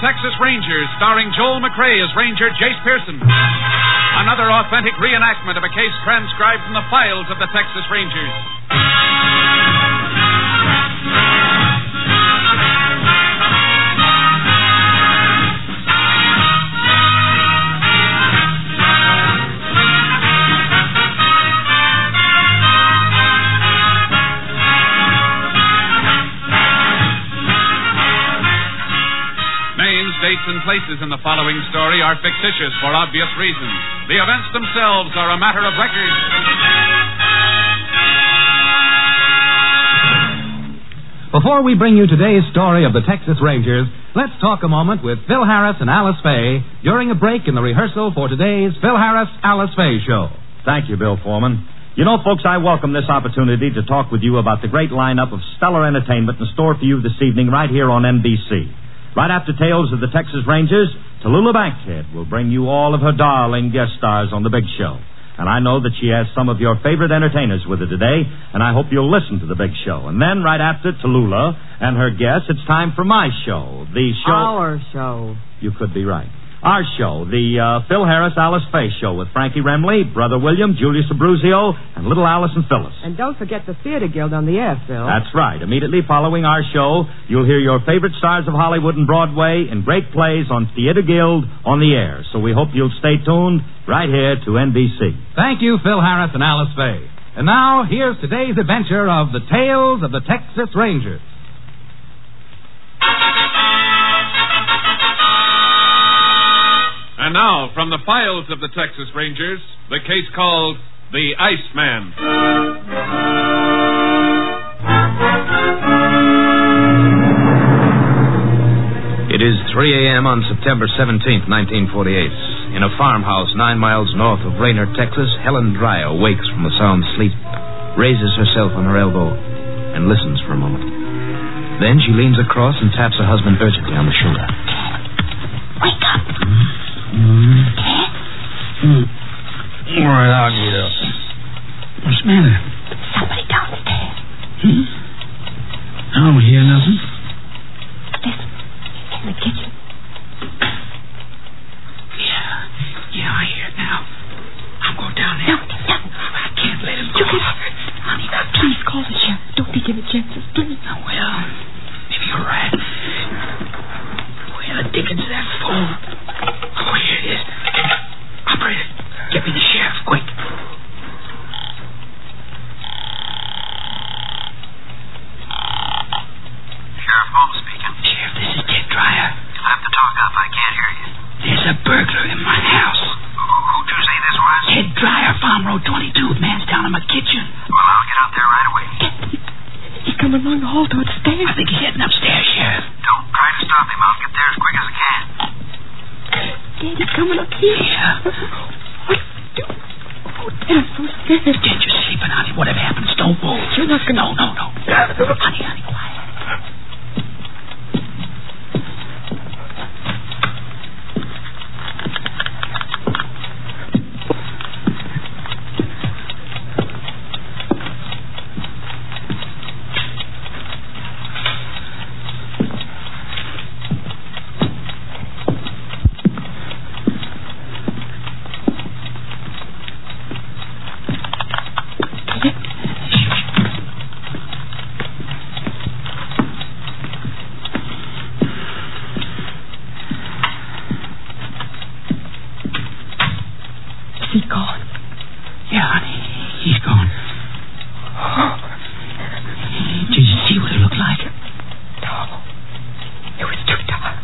Texas Rangers, starring Joel McRae as Ranger Jace Pearson. Another authentic reenactment of a case transcribed from the files of the Texas Rangers. Dates and places in the following story are fictitious for obvious reasons. The events themselves are a matter of record. Before we bring you today's story of the Texas Rangers, let's talk a moment with Phil Harris and Alice Faye during a break in the rehearsal for today's Phil Harris-Alice Faye show. Thank you, Bill Foreman. You know, folks, I welcome this opportunity to talk with you about the great lineup of stellar entertainment in store for you this evening right here on NBC. Right after Tales of the Texas Rangers, Tallulah Bankhead will bring you all of her darling guest stars on the big show. And I know that she has some of your favorite entertainers with her today, and I hope you'll listen to the big show. And then, right after Tallulah and her guests, it's time for my show. The show... Our show. You could be right. Our show, the Phil Harris-Alice Faye show with Frankie Remley, Brother William, Julius Abruzio, and little Alice and Phyllis. And don't forget the Theater Guild on the air, Phil. That's right. Immediately following our show, you'll hear your favorite stars of Hollywood and Broadway in great plays on Theater Guild on the air. So we hope you'll stay tuned right here to NBC. Thank you, Phil Harris and Alice Faye. And now, here's today's adventure of the Tales of the Texas Rangers. And now, from the files of the Texas Rangers, the case called The Iceman. It is 3 a.m. on September 17th, 1948. In a farmhouse 9 miles north of Raynor, Texas, Helen Dreyer wakes from a sound sleep, raises herself on her elbow, and listens for a moment. Then she leans across and taps her husband urgently on the shoulder. Wake up. All right, I'll get up. What's the matter? Somebody downstairs. I don't hear nothing. Listen, in the kitchen. Yeah, I hear it now. I'm going down there. No. I can't let him go. You get hurt. Honey, now, please call the sheriff. Don't take any chances, please. Oh, well, maybe you're right. Where the dickens is that phone? Oh, here it is. Operator, get me the sheriff, quick. Sheriff Holmes speaking. Sheriff, this is Ted Dreyer. You'll have to talk up. I can't hear you. There's a burglar in my house. Who'd you say this was? Ted Dreyer, Farm Road 22. Man's down in my kitchen. Well, I'll get out there right away. He's coming along the hall toward the stairs. I think he's heading upstairs, Sheriff. Don't try to stop him. I'll get there as quick as I can. He's coming up here. Yeah. What do we do? Oh, Ted, I'm so scared. Ted, you're sleeping, honey. Whatever happens, don't move. You're not going to... No. Honey, quiet. Is he gone? Yeah, honey. He's gone. Oh. Did you see what it looked like? No. It was too dark.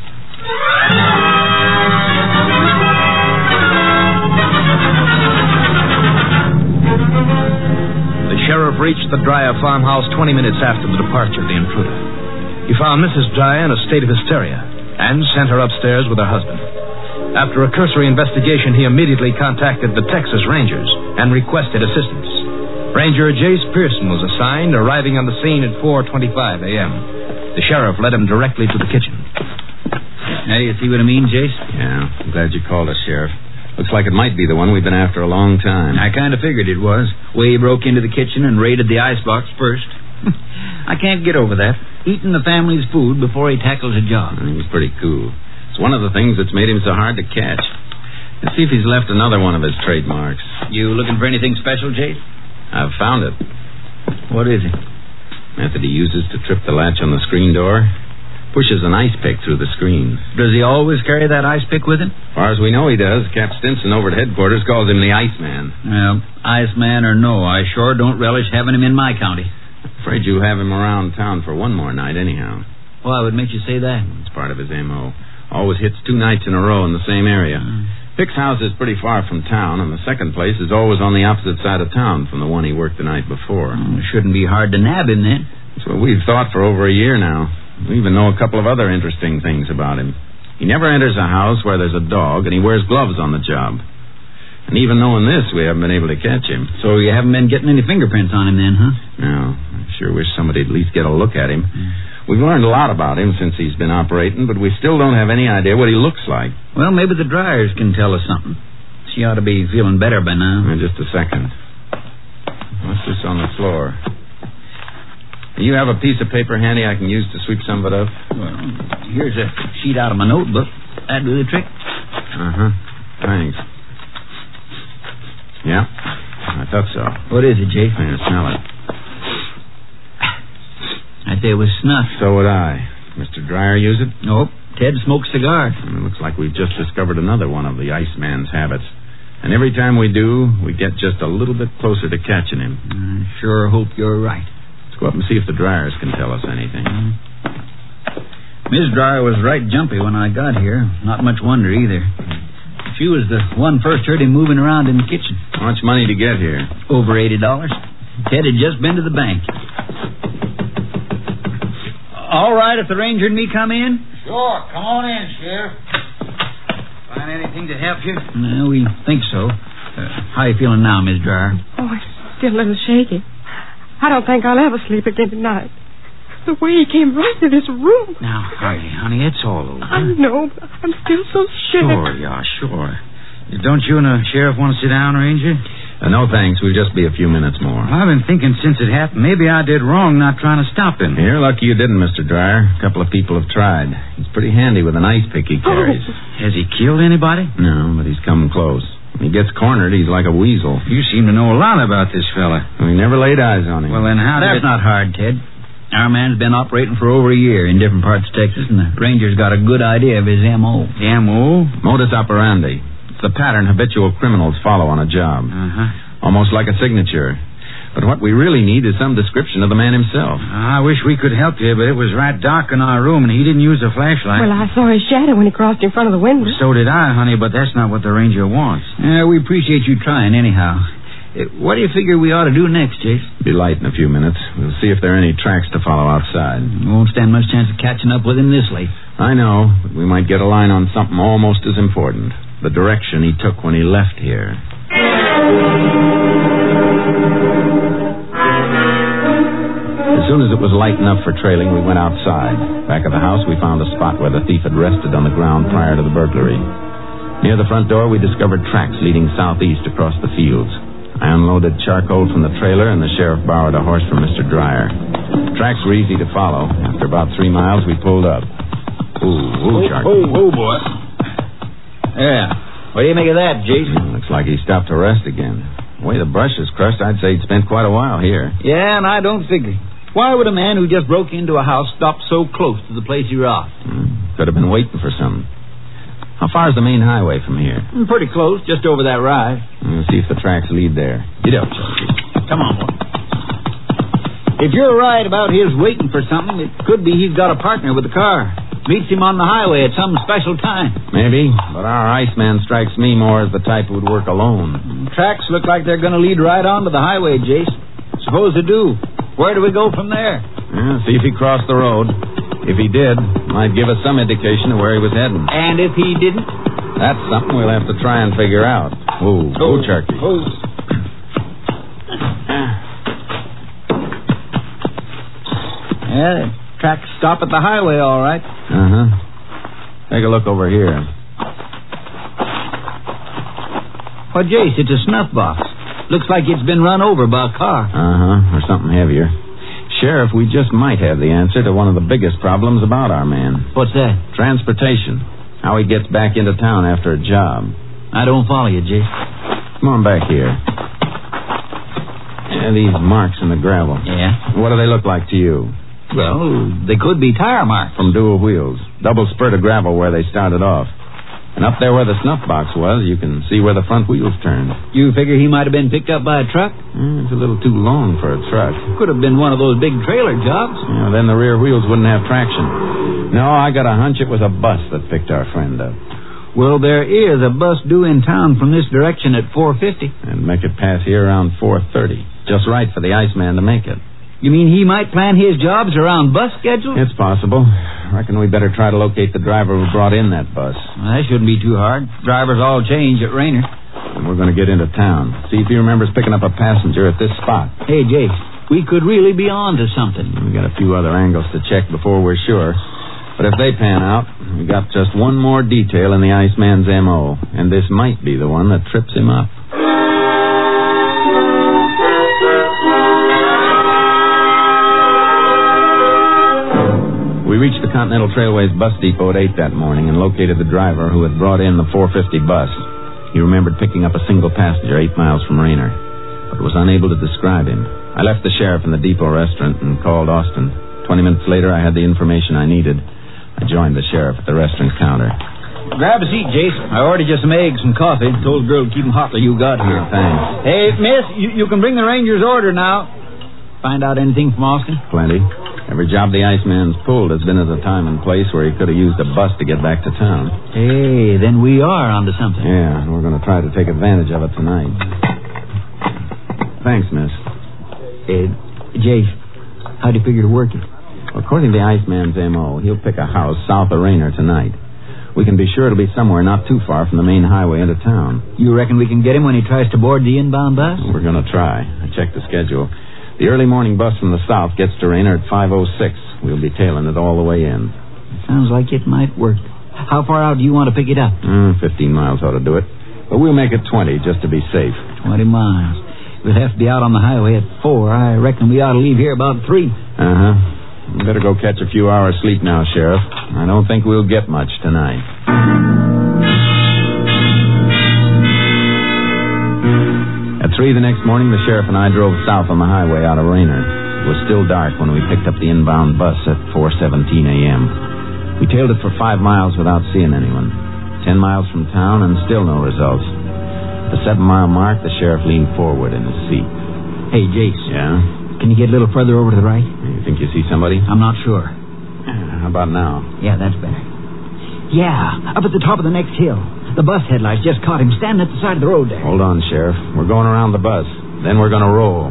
The sheriff reached the Dreyer farmhouse 20 minutes after the departure of the intruder. He found Mrs. Dreyer in a state of hysteria and sent her upstairs with her husband. After a cursory investigation, he immediately contacted the Texas Rangers and requested assistance. Ranger Jace Pearson was assigned, arriving on the scene at 4:25 a.m. The sheriff led him directly to the kitchen. Now, you see what I mean, Jace? Yeah, I'm glad you called us, Sheriff. Looks like it might be the one we've been after a long time. I kind of figured it was. Way he broke into the kitchen and raided the icebox first. I can't get over that. Eating the family's food before he tackles a job. He was pretty cool. That's one of the things that's made him so hard to catch. Let's see if he's left another one of his trademarks. You looking for anything special, Jase? I've found it. What is it? Method he uses to trip the latch on the screen door. Pushes an ice pick through the screen. Does he always carry that ice pick with him? As far as we know, he does. Cap Stinson over at headquarters calls him the Iceman. Well, Iceman or no, I sure don't relish having him in my county. Afraid you'll have him around town for one more night anyhow. Why would make you say that? It's part of his M.O. Always hits 2 nights in a row in the same area. Pick's house is pretty far from town, and the second place is always on the opposite side of town from the one he worked the night before. It shouldn't be hard to nab him, then. That's what we've thought for over a year now. We even know a couple of other interesting things about him. He never enters a house where there's a dog, and he wears gloves on the job. And even knowing this, we haven't been able to catch him. So you haven't been getting any fingerprints on him then, huh? No. I sure wish somebody'd at least get a look at him. We've learned a lot about him since he's been operating, but we still don't have any idea what he looks like. Well, maybe the Dryers can tell us something. She ought to be feeling better by now. Just a second. What's this on the floor? Do you have a piece of paper handy I can use to sweep some of it up? Well, here's a sheet out of my notebook. That'd do the trick. Uh-huh. Thanks. Yeah, I thought so. What is it, Jase? Yeah, smell it. I'd say it was snuff. So would I. Mr. Dryer use it? Nope. Ted smokes cigars. It looks like we've just discovered another one of the Iceman's habits. And every time we do, we get just a little bit closer to catching him. I sure hope you're right. Go up and see if the Dryers can tell us anything. Miss Dryer was right jumpy when I got here. Not much wonder either. She was the one first heard him moving around in the kitchen. How much money to get here? Over $80. Ted had just been to the bank. All right, if the ranger and me come in? Sure, come on in, Sheriff. Find anything to help you? No, we think so. How you feeling now, Miss Dryer? Oh, I'm still a little shaky. I don't think I'll ever sleep again tonight. The way he came right into this room. Now, hurry, honey, it's all over. I know, but I'm still so Sure, yeah, sure. Don't you and the sheriff want to sit down, Ranger? No, thanks. We'll just be a few minutes more. I've been thinking since it happened, maybe I did wrong not trying to stop him. You're lucky you didn't, Mr. Dryer. A couple of people have tried. He's pretty handy with an ice pick he carries. Has he killed anybody? No, but he's come close. When he gets cornered, he's like a weasel. You seem to know a lot about this fella. We never laid eyes on him. Well, then how That's not hard, Ted. Our man's been operating for over a year in different parts of Texas, and the ranger's got a good idea of his M.O. M.O.? Modus operandi. It's the pattern habitual criminals follow on a job. Almost like a signature. But what we really need is some description of the man himself. I wish we could help you, but it was right dark in our room, and he didn't use a flashlight. Well, I saw his shadow when he crossed in front of the window. So did I, honey, but that's not what the ranger wants. We appreciate you trying anyhow. What do you figure we ought to do next, Jase? Be light in a few minutes. We'll see if there are any tracks to follow outside. We won't stand much chance of catching up with him this late. I know, but we might get a line on something almost as important. The direction he took when he left here. As soon as it was light enough for trailing, we went outside. Back of the house, we found a spot where the thief had rested on the ground prior to the burglary. Near the front door, we discovered tracks leading southeast across the fields. I unloaded charcoal from the trailer, and the sheriff borrowed a horse from Mr. Dryer. The tracks were easy to follow. After about 3 miles, we pulled up. Ooh, charcoal. Oh, boy. Yeah. What do you make of that, Jason? Looks like he stopped to rest again. The way the brush is crushed, I'd say he'd spent quite a while here. Yeah, and I don't figure. Why would a man who just broke into a house stop so close to the place he robbed? Could have been waiting for something. How far is the main highway from here? Pretty close, just over that rise. We'll see if the tracks lead there. Get up, Chunky. Come on, boy. If you're right about his waiting for something, it could be he's got a partner with the car. Meets him on the highway at some special time. Maybe, but our Iceman strikes me more as the type who would work alone. Tracks look like they're going to lead right onto the highway, Jace. Suppose they do. Where do we go from there? See if he crossed the road. If he did, might give us some indication of where he was heading. And if he didn't? That's something we'll have to try and figure out. Whoa, Charky. Yeah, the tracks stop at the highway, all right. Take a look over here. Well, Jace, it's a snuff box. Looks like it's been run over by a car. Or something heavier. Sheriff, we just might have the answer to one of the biggest problems about our man. What's that? Transportation. How he gets back into town after a job. I don't follow you, Jase. Come on back here. Yeah, these marks in the gravel. Yeah? What do they look like to you? Well, they could be tire marks. From dual wheels. Double spurt of gravel where they started off. And up there where the snuff box was, you can see where the front wheels turned. You figure he might have been picked up by a truck? It's a little too long for a truck. Could have been one of those big trailer jobs. Yeah, then the rear wheels wouldn't have traction. No, I got a hunch it was a bus that picked our friend up. Well, there is a bus due in town from this direction at 4:50. And make it pass here around 4:30. Just right for the Iceman to make it. You mean he might plan his jobs around bus schedules? It's possible. Reckon we better try to locate the driver who brought in that bus. Well, that shouldn't be too hard. Drivers all change at Rainer. And we're going to get into town. See if he remembers picking up a passenger at this spot. Hey, Jake, we could really be on to something. We got a few other angles to check before we're sure. But if they pan out, we got just one more detail in the Iceman's M.O., and this might be the one that trips him up. We reached the Continental Trailways bus depot at 8 that morning and located the driver who had brought in the 450 bus. He remembered picking up a single passenger 8 miles from Rainer, but was unable to describe him. I left the sheriff in the depot restaurant and called Austin. 20 minutes later, I had the information I needed. I joined the sheriff at the restaurant counter. Grab a seat, Jason. I ordered you some eggs and coffee. Told the girl to keep them hot till you got here. Thanks. Hey, miss, you can bring the Ranger's order now. Find out anything from Austin? Plenty. Every job the Iceman's pulled has been at a time and place where he could have used a bus to get back to town. Hey, then we are onto something. Yeah, and we're going to try to take advantage of it tonight. Thanks, miss. Jase, how do you figure to work it? According to the Iceman's M.O., he'll pick a house south of Rainer tonight. We can be sure it'll be somewhere not too far from the main highway into town. You reckon we can get him when he tries to board the inbound bus? We're going to try. I checked the schedule. The early morning bus from the south gets to Rainer at 5:06. We'll be tailing it all the way in. Sounds like it might work. How far out do you want to pick it up? 15 miles ought to do it. But we'll make it 20 just to be safe. 20 miles. We'll have to be out on the highway at 4. I reckon we ought to leave here about 3. Uh-huh. You better go catch a few hours sleep now, Sheriff. I don't think we'll get much tonight. At 3 the next morning, the sheriff and I drove south on the highway out of Rainer. It was still dark when we picked up the inbound bus at 4:17 a.m. We tailed it for 5 miles without seeing anyone. 10 miles from town and still no results. At the 7-mile mark, the sheriff leaned forward in his seat. Hey, Jace. Yeah? Can you get a little further over to the right? You think you see somebody? I'm not sure. How about now? Yeah, that's better. Yeah, up at the top of the next hill. The bus headlights just caught him standing at the side of the road there. Hold on, Sheriff. We're going around the bus. Then we're going to roll.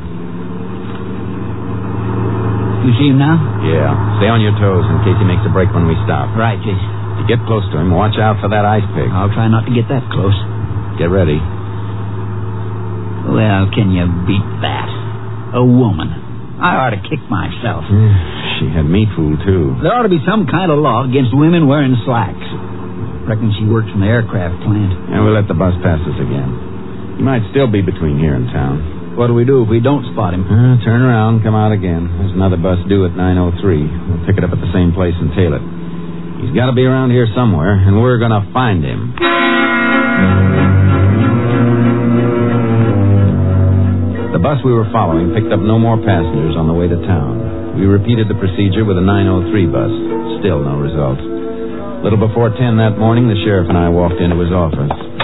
You see him now? Yeah. Stay on your toes in case he makes a break when we stop. Right, Jace. If you get close to him, watch out for that ice pick. I'll try not to get that close. Get ready. Well, can you beat that? A woman. I ought to kick myself. She had me fooled, too. There ought to be some kind of law against women wearing slacks. Reckon she works in the aircraft plant. And we'll let the bus pass us again. He might still be between here and town. What do we do if we don't spot him? Turn around, come out again. There's another bus due at 9:03. We'll pick it up at the same place and tail it. He's got to be around here somewhere, and we're going to find him. The bus we were following picked up no more passengers on the way to town. We repeated the procedure with a 9:03 bus. Still no results. A little before 10 that morning, the sheriff and I walked into his office.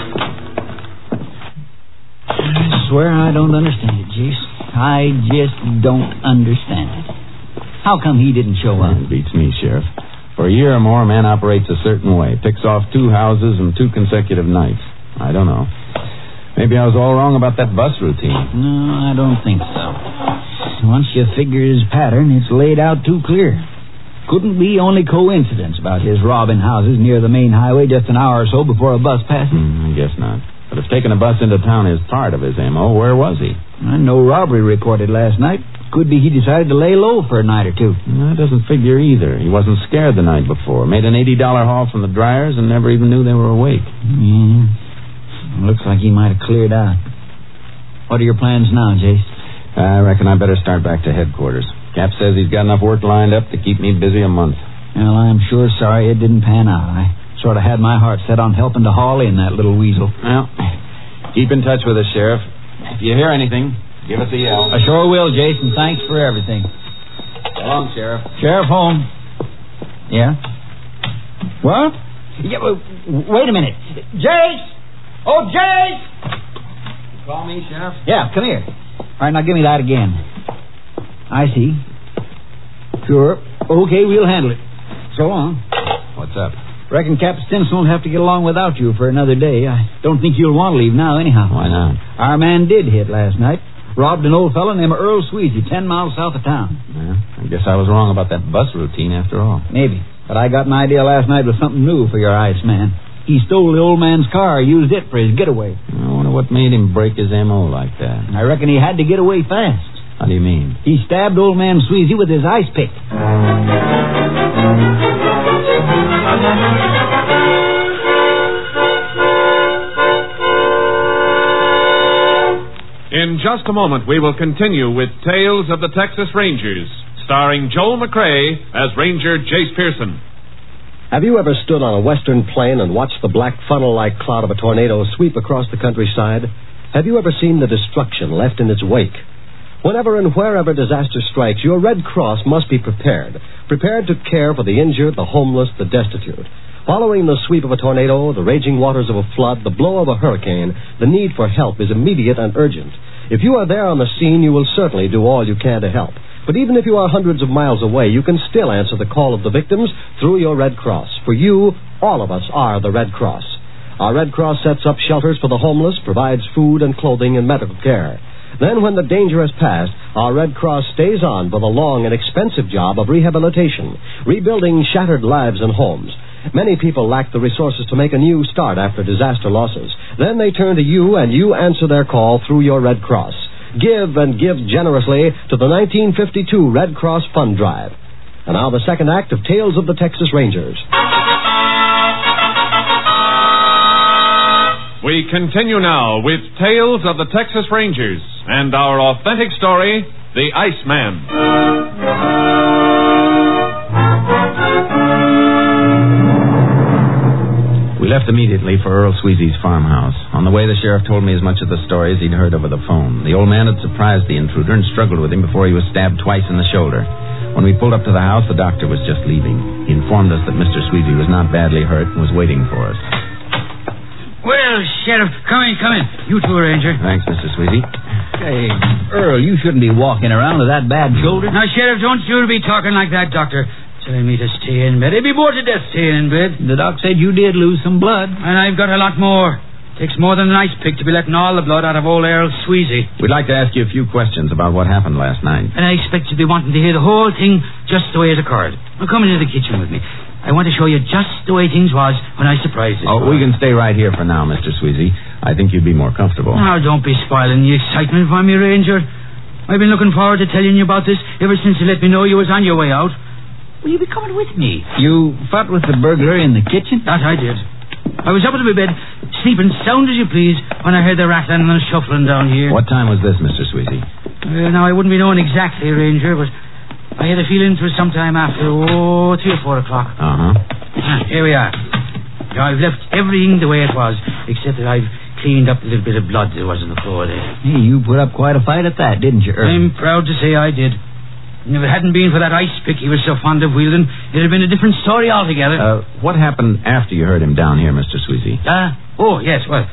I swear I don't understand it, Jace. I just don't understand it. How come he didn't show up? It beats me, Sheriff. For a year or more, a man operates a certain way. Picks off 2 houses and 2 consecutive nights. I don't know. Maybe I was all wrong about that bus routine. No, I don't think so. Once you figure his pattern, it's laid out too clear. Couldn't be only coincidence about his robbing houses near the main highway just an hour or so before a bus passes. I guess not. But if taking a bus into town is part of his M.O., where was he? No robbery reported last night. Could be he decided to lay low for a night or 2. That doesn't figure either. He wasn't scared the night before. Made an $80 haul from the dryers and never even knew they were awake. Looks like he might have cleared out. What are your plans now, Jace? I reckon I better start back to headquarters. Cap says he's got enough work lined up to keep me busy a month. Well, I'm sure sorry it didn't pan out. Sort of had my heart set on helping to haul in that little weasel. Well, keep in touch with us, Sheriff. If you hear anything, give us a yell. I sure will, Jason. Thanks for everything. So long, Sheriff. Sheriff home. Yeah? What? Yeah, wait a minute. Jace! Oh, Jace! Call me, Sheriff? Yeah, come here. All right, now give me that again. I see. Sure. Okay, we'll handle it. So long. What's up? Reckon Cap Stinson will have to get along without you for another day. I don't think you'll want to leave now, anyhow. Why not? Our man did hit last night. Robbed an old fellow named Earl Sweezy, 10 miles south of town. Yeah, I guess I was wrong about that bus routine after all. Maybe. But I got an idea last night with something new for your Iceman. He stole the old man's car, used it for his getaway. I wonder what made him break his M.O. like that. I reckon he had to get away fast. How do you mean? He stabbed old man Sweezy with his ice pick. In just a moment, we will continue with Tales of the Texas Rangers, starring Joel McCrea as Ranger Jace Pearson. Have you ever stood on a western plain and watched the black funnel-like cloud of a tornado sweep across the countryside? Have you ever seen the destruction left in its wake? Whenever and wherever disaster strikes, your Red Cross must be prepared to care for the injured, the homeless, the destitute. Following the sweep of a tornado, the raging waters of a flood, the blow of a hurricane, the need for help is immediate and urgent. If you are there on the scene, you will certainly do all you can to help. But even if you are hundreds of miles away, you can still answer the call of the victims through your Red Cross. For you, all of us are the Red Cross. Our Red Cross sets up shelters for the homeless, provides food and clothing and medical care. Then, when the danger has passed, our Red Cross stays on for the long and expensive job of rehabilitation, rebuilding shattered lives and homes. Many people lack the resources to make a new start after disaster losses. Then they turn to you, and you answer their call through your Red Cross. Give and give generously to the 1952 Red Cross Fund Drive. And now the second act of Tales of the Texas Rangers. We continue now with Tales of the Texas Rangers and our authentic story, The Iceman. We left immediately for Earl Sweezy's farmhouse. On the way, the sheriff told me as much of the story as he'd heard over the phone. The old man had surprised the intruder and struggled with him before he was stabbed twice in the shoulder. When we pulled up to the house, the doctor was just leaving. He informed us that Mr. Sweezy was not badly hurt and was waiting for us. Well, Sheriff, come in. You too, Ranger. Thanks, Mr. Sweezy. Hey, Earl, you shouldn't be walking around with that bad shoulder. Now, Sheriff, don't you be talking like that, Doctor. Telling me to stay in bed. I'd be bored to death staying in bed. The doc said you did lose some blood. And I've got a lot more. Takes more than an ice pick to be letting all the blood out of old Earl Sweezy. We'd like to ask you a few questions about what happened last night. And I expect you'll be wanting to hear the whole thing just the way it occurred. Now, come into the kitchen with me. I want to show you just the way things was when I surprised you. Oh, we can stay right here for now, Mr. Sweezy. I think you'd be more comfortable. Now, don't be spoiling the excitement for me, Ranger. I've been looking forward to telling you about this ever since you let me know you was on your way out. Will you be coming with me? You fought with the burglar in the kitchen? That I did. I was up in my bed, sleeping sound as you please, when I heard the rattling and the shuffling down here. What time was this, Mr. Sweezy? Now, I wouldn't be knowing exactly, Ranger, but I had a feeling it was sometime after, 3 or 4 o'clock. Here we are. Now, I've left everything the way it was, except that I've cleaned up the little bit of blood that was on the floor there. Hey, you put up quite a fight at that, didn't you, Earl? I'm proud to say I did. And if it hadn't been for that ice pick he was so fond of wielding, it'd have been a different story altogether. What happened after you heard him down here, Mr. Sweezy? Yes, well,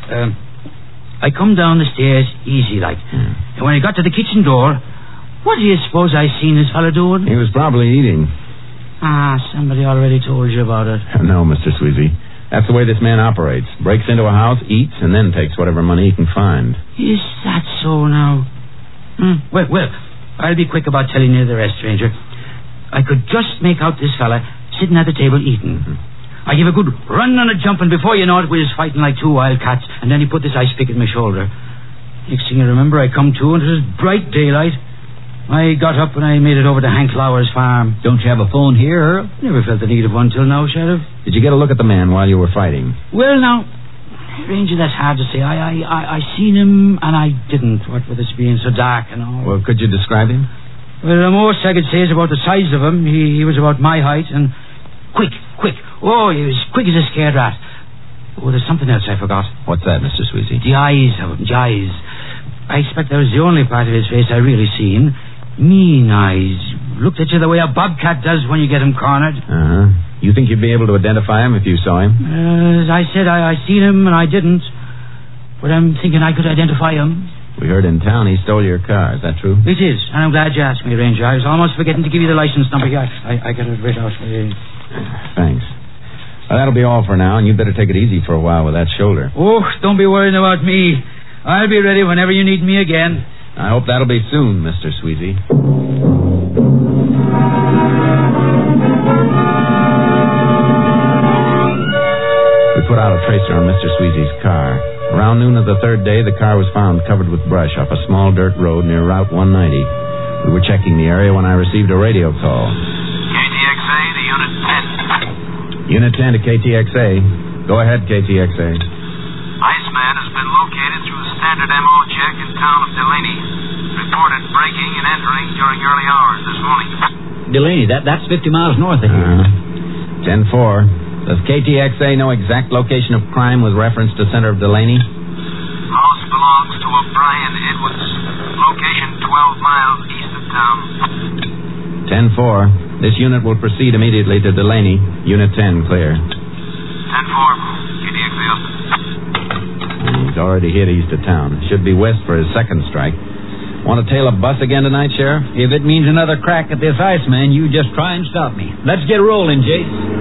I come down the stairs easy-like. And when I got to the kitchen door, what do you suppose I seen this fella doing? He was probably eating. Somebody already told you about it. No, Mr. Sweezy. That's the way this man operates. Breaks into a house, eats, and then takes whatever money he can find. Is that so now? Well, I'll be quick about telling you the rest, Ranger. I could just make out this fella sitting at the table eating. I gave a good run and a jump, and before you know it, we was fighting like two wild cats, and then he put this ice pick in my shoulder. Next thing I remember, I come to, and it was bright daylight. I got up and I made it over to Hank Lauer's farm. Don't you have a phone here, Earl? Never felt the need of one till now, Sheriff. Did you get a look at the man while you were fighting? Well, now, Ranger, that's hard to say. I seen him, and I didn't, what with this being so dark and all. Well, could you describe him? Well, the most I could say is about the size of him. He was about my height, and quick, Oh, he was quick as a scared rat. Oh, there's something else I forgot. What's that, Mr. Sweezy? The eyes of him, the eyes. I expect that was the only part of his face I really seen. Mean eyes. Looked at you the way a bobcat does when you get him cornered. Uh-huh. You think you'd be able to identify him if you saw him? As I said, I seen him and I didn't. But I'm thinking I could identify him. We heard in town he stole your car. Is that true? It is, and I'm glad you asked me, Ranger. I was almost forgetting to give you the license number here. I got it right out. Thanks. Well, that'll be all for now, and you'd better take it easy for a while with that shoulder. Oh, don't be worrying about me. I'll be ready whenever you need me again. I hope that'll be soon, Mr. Sweezy. We put out a tracer on Mr. Sweezy's car. Around noon of the third day, the car was found covered with brush off a small dirt road near Route 190. We were checking the area when I received a radio call. KTXA to Unit 10. Unit 10 to KTXA. Go ahead, KTXA. Iceman has been located through a standard MO check in town of Delaney. Reported breaking and entering during early hours this morning. Delaney, that's 50 miles north of here. 10-4. Does KTXA know exact location of crime with reference to center of Delaney? House belongs to a Brian Edwards. Location 12 miles east of town. 10-4. This unit will proceed immediately to Delaney. Unit 10, clear. 10-4. KTXA up. He's already hit east of town. Should be west for his second strike. Want to tail a bus again tonight, Sheriff? If it means another crack at this Iceman, you just try and stop me. Let's get rolling, Jace.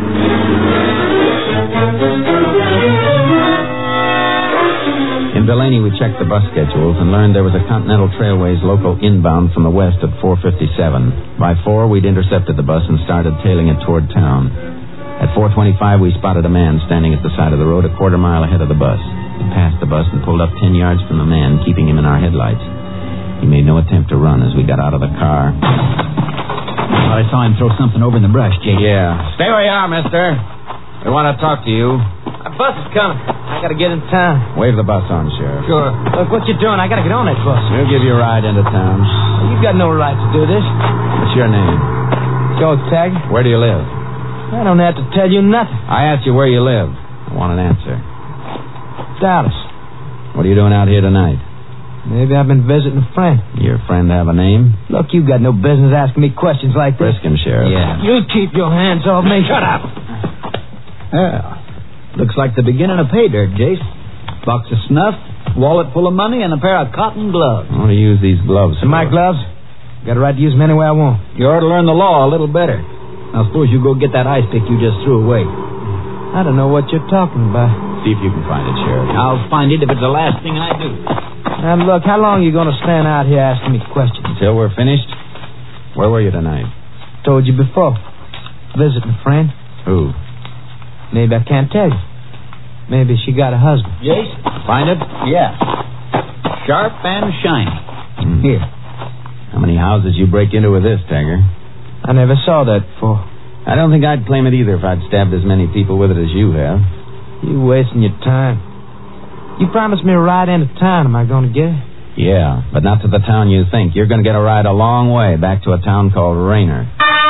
In Delaney, we checked the bus schedules and learned there was a Continental Trailways local inbound from the west at 4:57. By 4, we'd intercepted the bus and started tailing it toward town. At 4:25, we spotted a man standing at the side of the road a quarter mile ahead of the bus. He passed the bus and pulled up 10 yards from the man, keeping him in our headlights. He made no attempt to run as we got out of the car. Well, I saw him throw something over in the brush, Jake. Yeah. Stay where you are, mister. We want to talk to you. A bus is coming. I gotta get in town. Wave the bus on, Sheriff. Sure. Look, what you doing? I gotta get on that bus. We'll give you a ride into town. You got no right to do this. What's your name? Joe Tagg. Where do you live? I don't have to tell you nothing. I asked you where you live. I want an answer. Dallas. What are you doing out here tonight? Maybe I've been visiting a friend. Your friend have a name? Look, you got no business asking me questions like this. Frisk him, Sheriff. Yeah. You keep your hands off me. Shut up. Yeah. Looks like the beginning of pay dirt, Jace. Box of snuff, wallet full of money, and a pair of cotton gloves. I want to use these gloves. My gloves? Got a right to use them any way I want. You ought to learn the law a little better. Now, suppose you go get that ice pick you just threw away. I don't know what you're talking about. See if you can find it, Sheriff. I'll find it if it's the last thing I do. Now, look, how long are you going to stand out here asking me questions? Until we're finished. Where were you tonight? Told you before. Visiting a friend. Who? Maybe I can't tell you. Maybe she got a husband. Jace? Find it? Yeah. Sharp and shiny. Here. How many houses you break into with this, Tagger? I never saw that before. I don't think I'd claim it either if I'd stabbed as many people with it as you have. You wasting your time. You promised me a ride into town. Am I going to get it? Yeah, but not to the town you think. You're going to get a ride a long way back to a town called Raynor.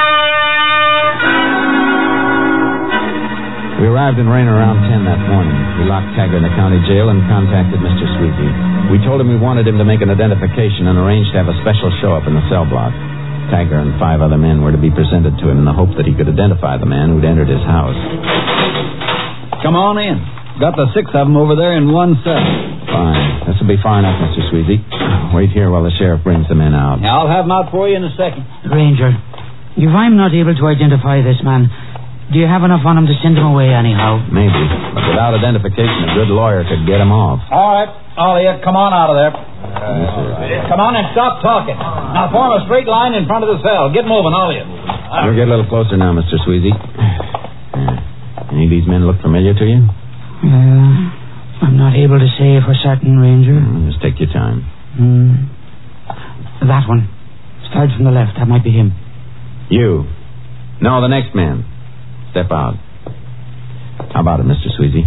We arrived in Raynor around 10 that morning. We locked Tagger in the county jail and contacted Mr. Sweezy. We told him we wanted him to make an identification and arranged to have a special show-up in the cell block. Tagger and 5 other men were to be presented to him in the hope that he could identify the man who'd entered his house. Come on in. Got the 6 of them over there in one cell. Fine. This will be far enough, Mr. Sweezy. Wait here while the sheriff brings the men out. Yeah, I'll have them out for you in a second. Ranger, if I'm not able to identify this man, do you have enough on him to send him away anyhow? Maybe. But without identification, a good lawyer could get him off. All right. All of you, come on out of there. Come on and stop talking. Now form a straight line in front of the cell. Get moving, all of you. You'll get a little closer now, Mr. Sweezy. Any of these men look familiar to you? I'm not able to say for certain, Ranger. Just take your time. That one. Starts from the left. That might be him. You. No, the next man. Step out. How about it, Mr. Sweezy?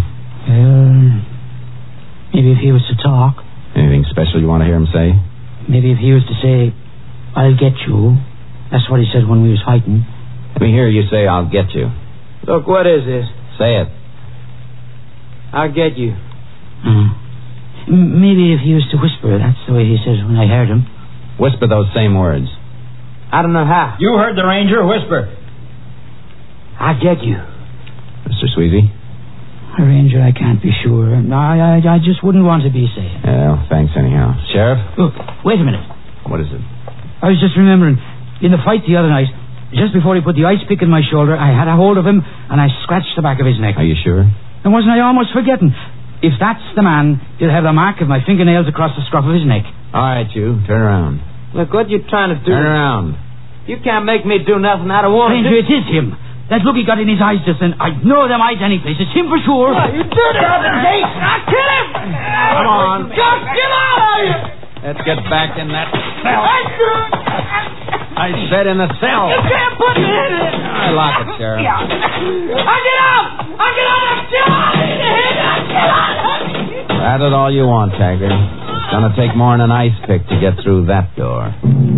Maybe if he was to talk. Anything special you want to hear him say? Maybe if he was to say, "I'll get you." That's what he said when we was fighting. Let me hear you say, "I'll get you." Look, what is this? Say it. I'll get you. Maybe if he used to whisper, that's the way he says when I heard him. Whisper those same words. I don't know how. You heard the ranger whisper. I'll get you. Mr. Sweezy? Ranger, I can't be sure. I just wouldn't want to be safe. Well, thanks anyhow. Sheriff? Look, wait a minute. What is it? I was just remembering, in the fight the other night, just before he put the ice pick in my shoulder, I had a hold of him and I scratched the back of his neck. Are you sure? And wasn't I almost forgetting? If that's the man, he'll have the mark of my fingernails across the scruff of his neck. All right, you. Turn around. Look, what you trying to do? Turn around. You can't make me do nothing I don't want to Ranger, do. it is him. That look he got in his eyes just then. I'd know them eyes any place. It's him for sure. You did it! I'll kill him! Come on. Just get out of here! Let's get back in that cell. I said in the cell. You can't put me in it! I lock it, Sheriff. I'll get out! I'll get out! Rat it all you want, Taggart. It's gonna take more than an ice pick to get through that door.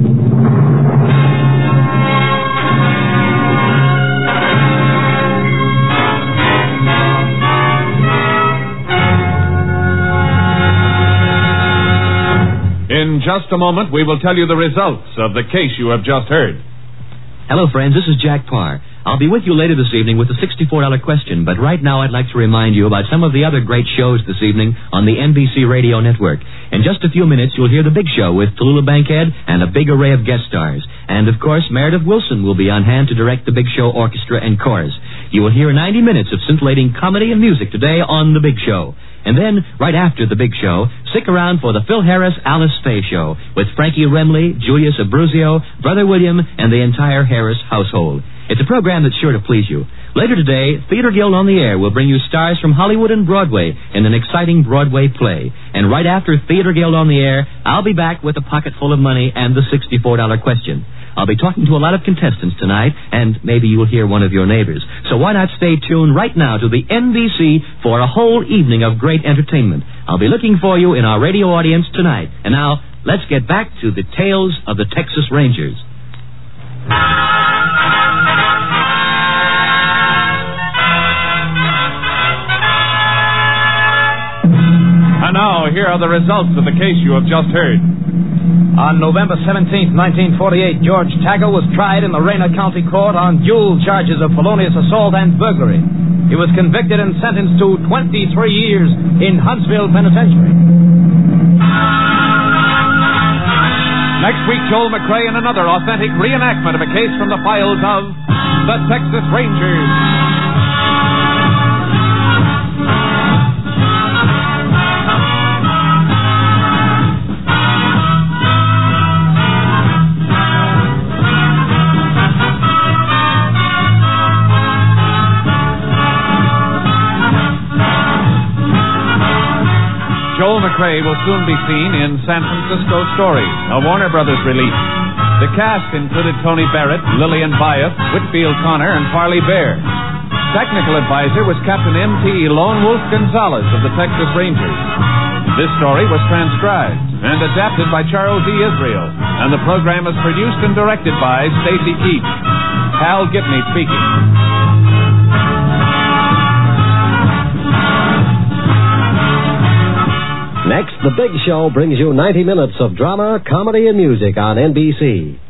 In just a moment, we will tell you the results of the case you have just heard. Hello, friends. This is Jack Parr. I'll be with you later this evening with the $64 question, but right now I'd like to remind you about some of the other great shows this evening on the NBC Radio Network. In just a few minutes, you'll hear The Big Show with Tallulah Bankhead and a big array of guest stars. And, of course, Meredith Wilson will be on hand to direct The Big Show Orchestra and Chorus. You will hear 90 minutes of scintillating comedy and music today on The Big Show. And then, right after The Big Show, stick around for the Phil Harris Alice Faye Show with Frankie Remley, Julius Abruzio, Brother William, and the entire Harris household. It's a program that's sure to please you. Later today, Theater Guild on the Air will bring you stars from Hollywood and Broadway in an exciting Broadway play. And right after Theater Guild on the Air, I'll be back with a pocket full of money and the $64 question. I'll be talking to a lot of contestants tonight, and maybe you'll hear one of your neighbors. So why not stay tuned right now to the NBC for a whole evening of great entertainment. I'll be looking for you in our radio audience tonight. And now, let's get back to the tales of the Texas Rangers. And now, here are the results of the case you have just heard. On November 17th, 1948, George Taggart was tried in the Rayner County Court on dual charges of felonious assault and burglary. He was convicted and sentenced to 23 years in Huntsville Penitentiary. Next week, Joel McRae in another authentic reenactment of a case from the files of the Texas Rangers. Joel McRae will soon be seen in San Francisco Story, a Warner Brothers release. The cast included Tony Barrett, Lillian Buyeff, Whitfield Connor, and Farley Bear. Technical advisor was Captain M.T. Lone Wolf Gonzalez of the Texas Rangers. This story was transcribed and adapted by Charles E. Israel, and the program is produced and directed by Stacy Keach. Hal Gibney speaking. Next, The Big Show brings you 90 minutes of drama, comedy, and music on NBC.